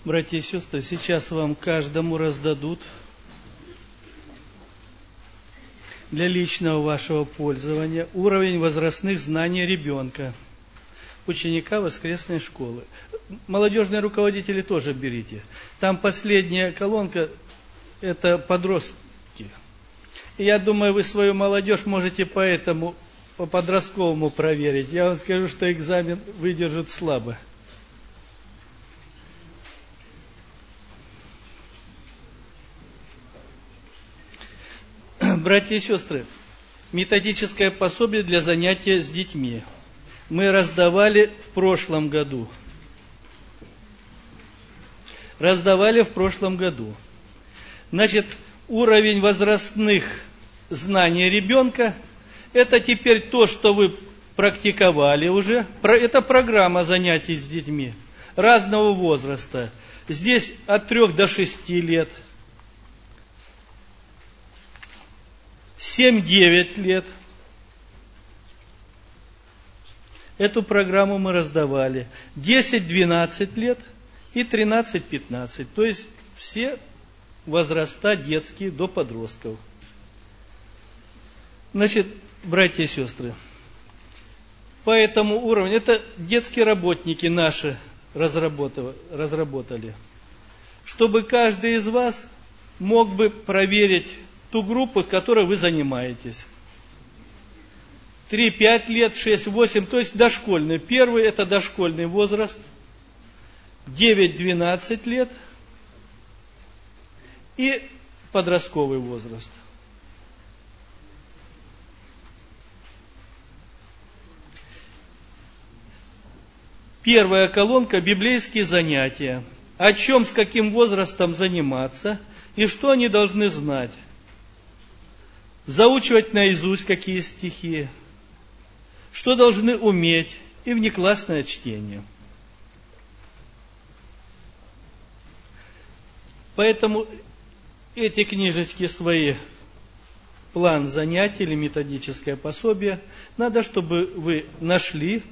Братья и сестры, сейчас вам каждому раздадут для личного вашего пользования уровень возрастных знаний ребенка, ученика воскресной школы. Молодежные руководители тоже берите. Там последняя колонка – это подростки. И я думаю, вы свою молодежь можете по подростковому проверить. Я вам скажу, что экзамен выдержит слабо. Братья и сестры, методическое пособие для занятия с детьми мы раздавали в прошлом году. Значит, уровень возрастных знаний ребенка – это теперь то, что вы практиковали уже. Это программа занятий с детьми разного возраста. Здесь от 3 до 6 лет. 7-9 лет. Эту программу мы раздавали. 10-12 лет и 13-15. То есть все возраста детские до подростков. Значит, братья и сестры, по этому уровню, это детские работники наши разработали, чтобы каждый из вас мог бы проверить ту группу, которой вы занимаетесь. 3-5 лет, 6-8, то есть дошкольный. Первый – это дошкольный возраст. 9-12 лет и подростковый возраст. Первая колонка – библейские занятия. О чем, с каким возрастом заниматься и что они должны знать. Заучивать наизусть какие стихи, что должны уметь, и внеклассное чтение. Поэтому эти книжечки свои, план занятий или методическое пособие, надо, чтобы вы нашли.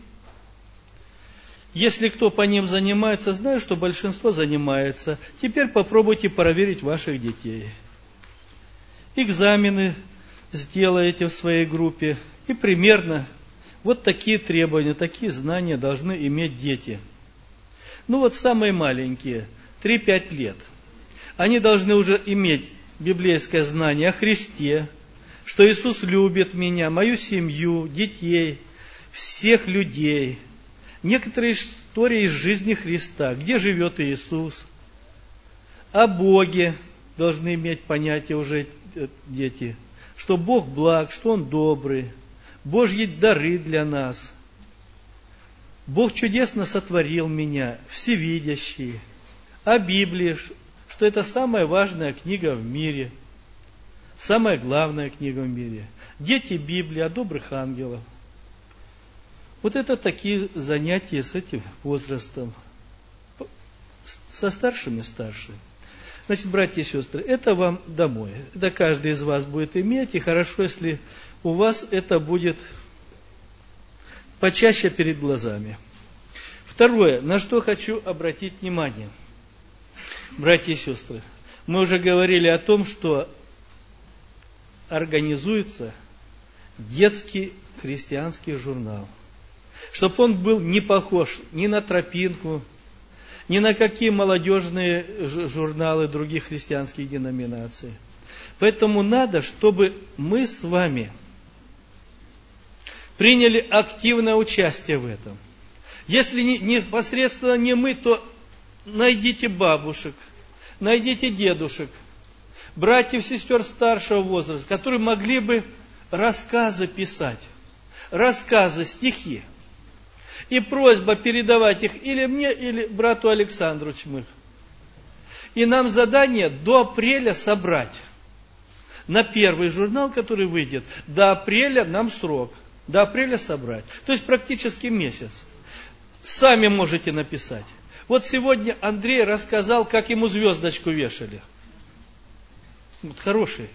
Если кто по ним занимается, знаю, что большинство занимается. Теперь попробуйте проверить ваших детей. Экзамены сделаете в своей группе. И примерно вот такие требования, такие знания должны иметь дети. Ну вот самые маленькие, 3-5 лет. Они должны уже иметь библейское знание о Христе, что Иисус любит меня, мою семью, детей, всех людей. Некоторые истории из жизни Христа, где живет Иисус. О Боге должны иметь понятие уже дети, что Бог благ, что Он добрый, Божьи дары для нас. Бог чудесно сотворил меня, всевидящий. О Библии, что это самая важная книга в мире, самая главная книга в мире. Дети Библии, о добрых ангелах. Вот это такие занятия с этим возрастом. Со старшими старше. Значит, братья и сестры, это вам домой. Это каждый из вас будет иметь. И хорошо, если у вас это будет почаще перед глазами. Второе, на что хочу обратить внимание. Братья и сестры, мы уже говорили о том, что организуется детский христианский журнал. Чтобы он был не похож ни на Тропинку, ни на какие молодежные журналы других христианских деноминаций. Поэтому надо, чтобы мы с вами приняли активное участие в этом. Если непосредственно не мы, то найдите бабушек, найдите дедушек, братьев, сестер старшего возраста, которые могли бы рассказы писать, рассказы, стихи. И просьба передавать их или мне, или брату Александру Чмых. И нам задание до апреля собрать. На первый журнал, который выйдет, до апреля нам срок. До апреля собрать. То есть практически месяц. Сами можете написать. Вот сегодня Андрей рассказал, как ему звездочку вешали. Вот хороший.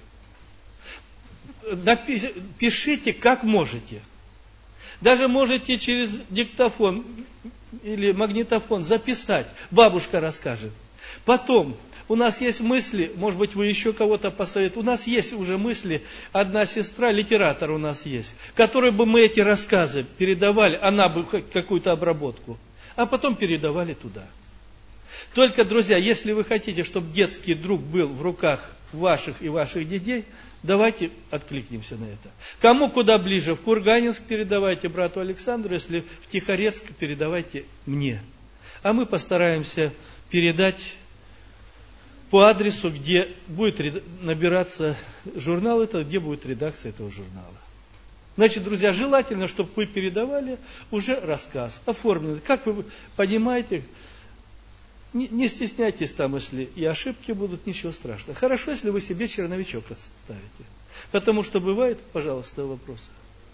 Пишите, как можете. Даже можете через диктофон или магнитофон записать. Бабушка расскажет. Потом, у нас есть мысли, может быть, вы еще кого-то посоветуете, у нас есть уже мысли, одна сестра, литератор у нас есть, которой бы мы эти рассказы передавали, она бы какую-то обработку, а потом передавали туда. Только, друзья, если вы хотите, чтобы детский друг был в руках ваших и ваших детей, давайте откликнемся на это. Кому куда ближе, в Курганинск передавайте брату Александру, если в Тихорецк передавайте мне. А мы постараемся передать по адресу, где будет набираться журнал, это где будет редакция этого журнала. Значит, друзья, желательно, чтобы вы передавали уже рассказ, оформленный. Как вы понимаете, не стесняйтесь там, если и ошибки будут, ничего страшного. Хорошо, если вы себе черновичок ставите. Потому что бывает, пожалуйста, вопросы.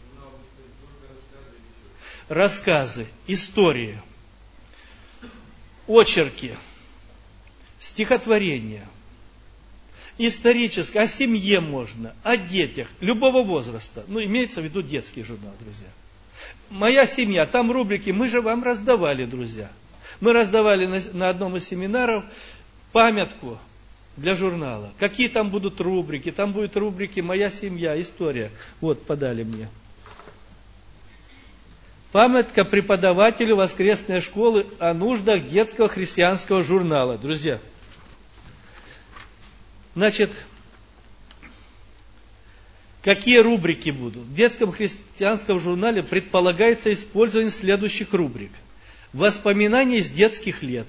Рассказы, истории, очерки, стихотворения, историческое, о семье можно, о детях, любого возраста. Ну, имеется в виду детский журнал, друзья. «Моя семья», там рубрики, мы же вам раздавали, друзья. Мы раздавали на одном из семинаров памятку для журнала. Какие там будут рубрики? Там будут рубрики «Моя семья», «История». Вот, подали мне. Памятка преподавателю воскресной школы о нуждах детского христианского журнала. Друзья, значит, какие рубрики будут? В детском христианском журнале предполагается использование следующих рубрик. Воспоминания из детских лет.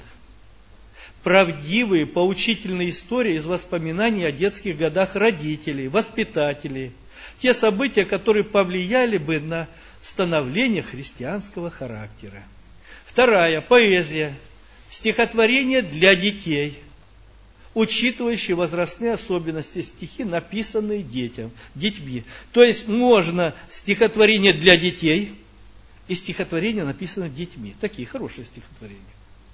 Правдивые, поучительные истории из воспоминаний о детских годах родителей, воспитателей. Те события, которые повлияли бы на становление христианского характера. Вторая, поэзия. Стихотворения для детей, учитывающие возрастные особенности, стихи, написанные детьми. То есть можно стихотворение для детей и стихотворения, написанные детьми. Такие хорошие стихотворения.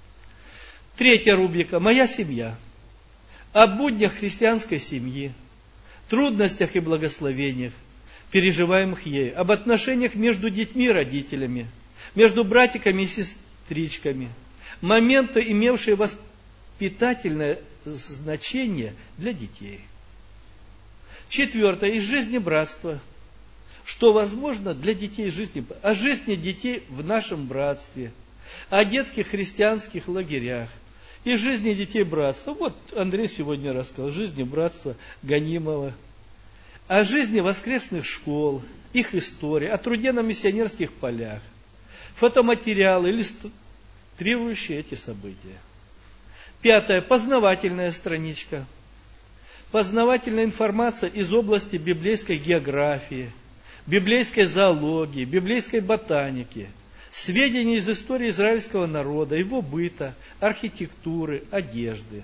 Третья рубрика «Моя семья». О буднях христианской семьи, трудностях и благословениях, переживаемых ею, об отношениях между детьми и родителями, между братиками и сестричками, моменты, имевшие воспитательное значение для детей. Четвертое. Из жизни братства. Что возможно для детей жизни, о жизни детей в нашем братстве, о детских христианских лагерях и жизни детей братства. Вот Андрей сегодня рассказал, жизни братства Гонимова, о жизни воскресных школ, их истории, о труде на миссионерских полях, фотоматериалы, иллюстрирующие эти события. Пятое. Познавательная страничка. Познавательная информация из области библейской географии, библейской зоологии, библейской ботаники, сведения из истории израильского народа, его быта, архитектуры, одежды.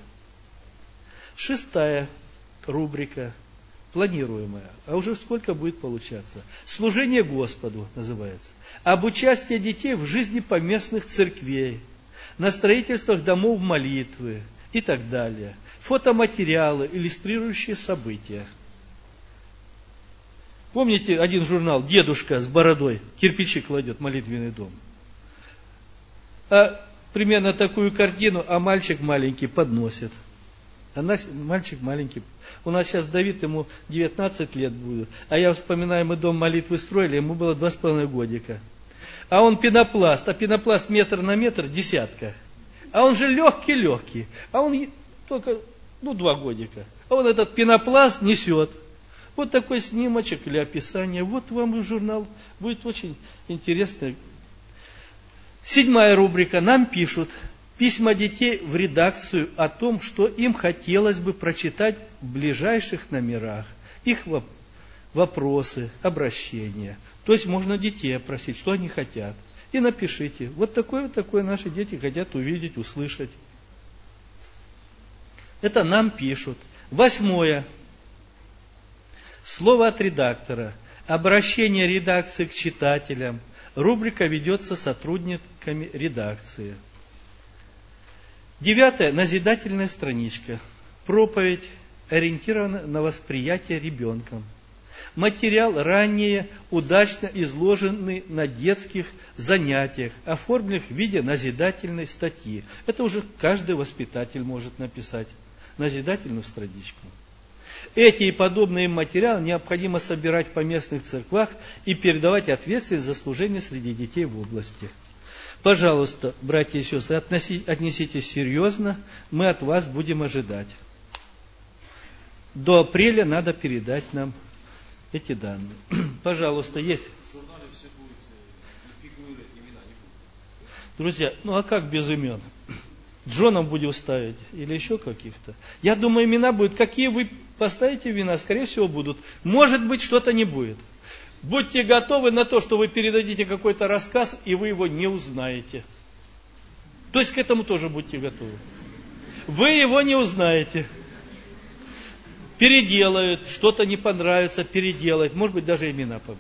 Шестая рубрика, планируемая, а уже сколько будет получаться. Служение Господу называется. Об участии детей в жизни поместных церквей, на строительствах домов молитвы и так далее. Фотоматериалы, иллюстрирующие события. Помните один журнал «Дедушка с бородой, кирпичи кладет, молитвенный дом». А примерно такую картину, а мальчик маленький подносит. Мальчик маленький. У нас сейчас Давид, ему 19 лет будет. А я вспоминаю, мы дом молитвы строили, ему было 2,5 годика. А он пенопласт, а пенопласт метр на метр, десятка. А он же легкий. А он только, 2 годика. А он этот пенопласт несет. Вот такой снимочек или описание. Вот вам и журнал. Будет очень интересно. 7 рубрика. Нам пишут письма детей в редакцию о том, что им хотелось бы прочитать в ближайших номерах. Их вопросы, обращения. То есть можно детей опросить, что они хотят. И напишите. Вот такое наши дети хотят увидеть, услышать. Это нам пишут. 8. Слово от редактора. Обращение редакции к читателям. Рубрика ведется сотрудниками редакции. 9. Назидательная страничка. Проповедь ориентирована на восприятие ребенком. Материал ранее удачно изложенный на детских занятиях, оформленных в виде назидательной статьи. Это уже каждый воспитатель может написать назидательную страничку. Эти и подобные материалы необходимо собирать в поместных церквах и передавать ответственность за служение среди детей в области. Пожалуйста, братья и сестры, отнеситесь серьезно, мы от вас будем ожидать. До апреля надо передать нам эти данные. Пожалуйста, есть. В журнале все будет, не фигурирует, имена не будет. Друзья, ну а как без имен? Джоном будем ставить или еще каких-то? Я думаю, имена будут. Какие вы поставите имена, скорее всего, будут. Может быть, что-то не будет. Будьте готовы на то, что вы передадите какой-то рассказ, и вы его не узнаете. То есть к этому тоже будьте готовы. Вы его не узнаете. Переделают, что-то не понравится, переделают. Может быть, даже имена побьют.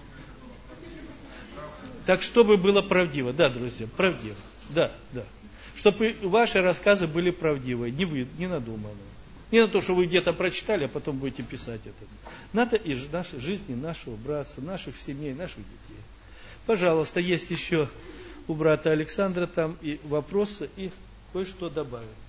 Так, чтобы было правдиво. Да, друзья, правдиво. Да. Чтобы ваши рассказы были правдивые, не надуманные. Не на то, что вы где-то прочитали, а потом будете писать это. Надо из нашей жизни, нашего братства, наших семей, наших детей. Пожалуйста, есть еще у брата Александра там и вопросы, и кое-что добавить.